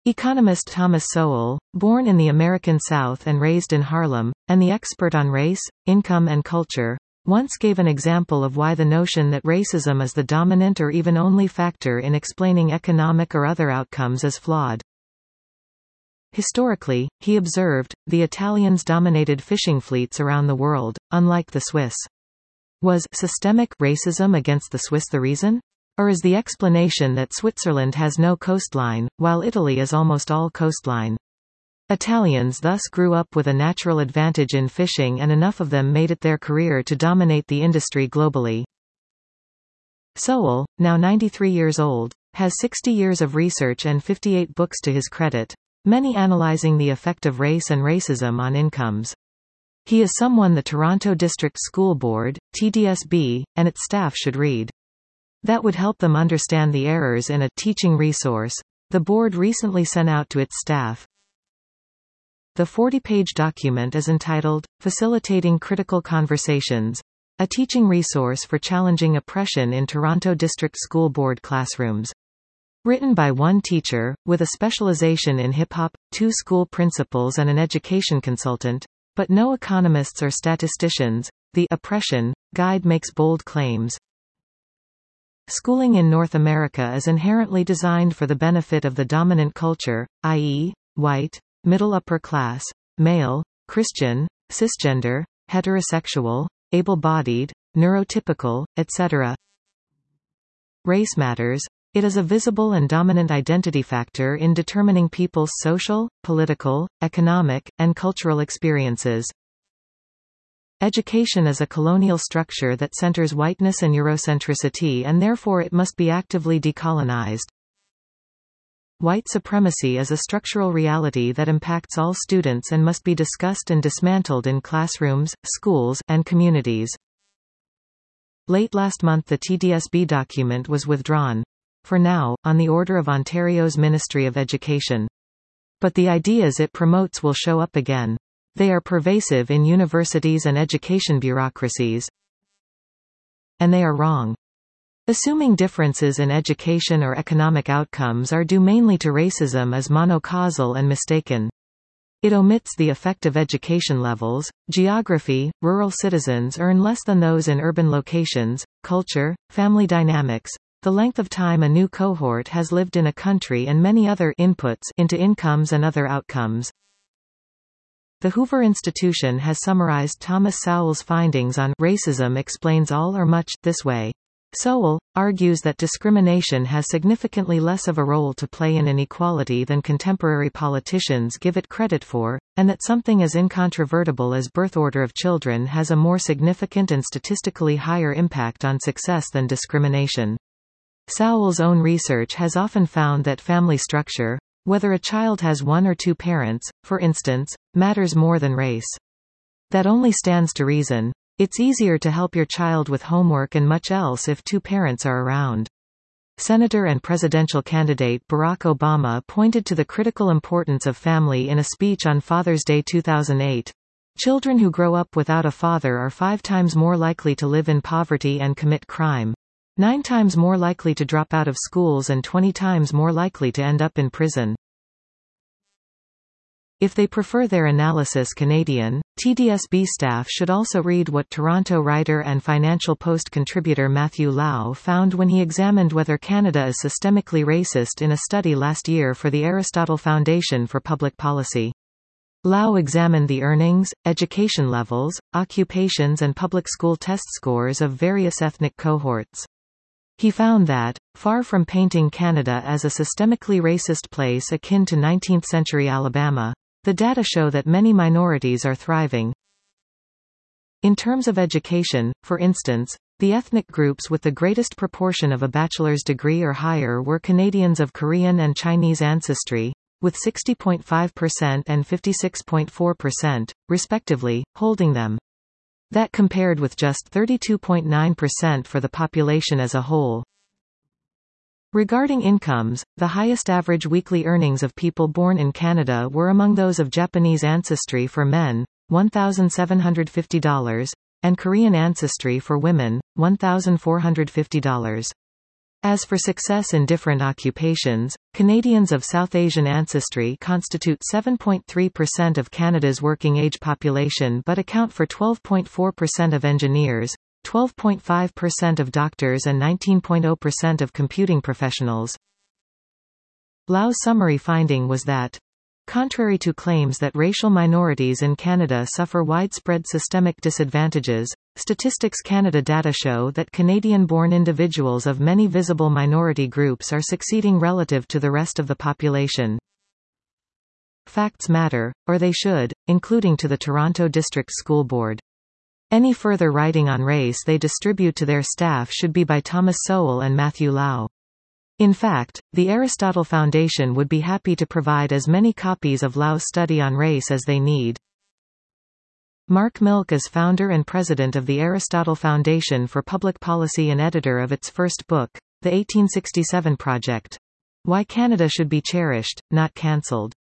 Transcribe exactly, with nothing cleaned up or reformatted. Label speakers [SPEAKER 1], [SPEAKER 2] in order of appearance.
[SPEAKER 1] Economist Thomas Sowell, born in the American South and raised in Harlem, and the expert on race, income and culture, once gave an example of why the notion that racism is the dominant or even only factor in explaining economic or other outcomes is flawed. Historically, he observed, the Italians dominated fishing fleets around the world, unlike the Swiss. Was systemic racism against the Swiss the reason? Or is the explanation that Switzerland has no coastline, while Italy is almost all coastline? Italians thus grew up with a natural advantage in fishing, and enough of them made it their career to dominate the industry globally. Sowell, now ninety-three years old, has sixty years of research and fifty-eight books to his credit, many analyzing the effect of race and racism on incomes. He is someone the Toronto District School Board, T D S B, and its staff should read. That would help them understand the errors in a teaching resource the board recently sent out to its staff. The forty-page document is entitled, Facilitating Critical Conversations, a teaching resource for challenging oppression in Toronto District School Board classrooms. Written by one teacher, with a specialization in hip-hop, two school principals and an education consultant, but no economists or statisticians, the Oppression Guide makes bold claims. Schooling in North America is inherently designed for the benefit of the dominant culture, that is, white, middle-upper class, male, Christian, cisgender, heterosexual, able-bodied, neurotypical, et cetera. Race matters. It is a visible and dominant identity factor in determining people's social, political, economic, and cultural experiences. Education is a colonial structure that centers whiteness and Eurocentricity, and therefore it must be actively decolonized. White supremacy is a structural reality that impacts all students and must be discussed and dismantled in classrooms, schools, and communities. Late last month the T D S B document was withdrawn. For now, on the order of Ontario's Ministry of Education. But the ideas it promotes will show up again. They are pervasive in universities and education bureaucracies. And they are wrong. Assuming differences in education or economic outcomes are due mainly to racism is monocausal and mistaken. It omits the effect of education levels, geography. Rural citizens earn less than those in urban locations, culture, family dynamics, the length of time a new cohort has lived in a country, and many other inputs into incomes and other outcomes. The Hoover Institution has summarized Thomas Sowell's findings on racism explains all or much this way. Sowell argues that discrimination has significantly less of a role to play in inequality than contemporary politicians give it credit for, and that something as incontrovertible as birth order of children has a more significant and statistically higher impact on success than discrimination. Sowell's own research has often found that family structure, whether a child has one or two parents, for instance, matters more than race. That only stands to reason. It's easier to help your child with homework and much else if two parents are around. Senator and presidential candidate Barack Obama pointed to the critical importance of family in a speech on Father's Day two thousand eight. Children who grow up without a father are five times more likely to live in poverty and commit crime. Nine times more likely to drop out of schools and twenty times more likely to end up in prison. If they prefer their analysis Canadian, T D S B staff should also read what Toronto writer and Financial Post contributor Matthew Lau found when he examined whether Canada is systemically racist in a study last year for the Aristotle Foundation for Public Policy. Lau examined the earnings, education levels, occupations and public school test scores of various ethnic cohorts. He found that, far from painting Canada as a systemically racist place akin to nineteenth century Alabama, the data show that many minorities are thriving. In terms of education, for instance, the ethnic groups with the greatest proportion of a bachelor's degree or higher were Canadians of Korean and Chinese ancestry, with sixty point five percent and fifty-six point four percent, respectively, holding them. That compared with just thirty-two point nine percent for the population as a whole. Regarding incomes, the highest average weekly earnings of people born in Canada were among those of Japanese ancestry for men, one thousand seven hundred fifty dollars, and Korean ancestry for women, one thousand four hundred fifty dollars. As for success in different occupations, Canadians of South Asian ancestry constitute seven point three percent of Canada's working-age population but account for twelve point four percent of engineers, twelve point five percent of doctors and nineteen point zero percent of computing professionals. Lau's summary finding was that, contrary to claims that racial minorities in Canada suffer widespread systemic disadvantages, Statistics Canada data show that Canadian-born individuals of many visible minority groups are succeeding relative to the rest of the population. Facts matter, or they should, including to the Toronto District School Board. Any further writing on race they distribute to their staff should be by Thomas Sowell and Matthew Lau. In fact, the Aristotle Foundation would be happy to provide as many copies of Lau's study on race as they need. Mark Milk is founder and president of the Aristotle Foundation for Public Policy and editor of its first book, The eighteen sixty-seven Project. Why Canada Should Be Cherished, Not Cancelled.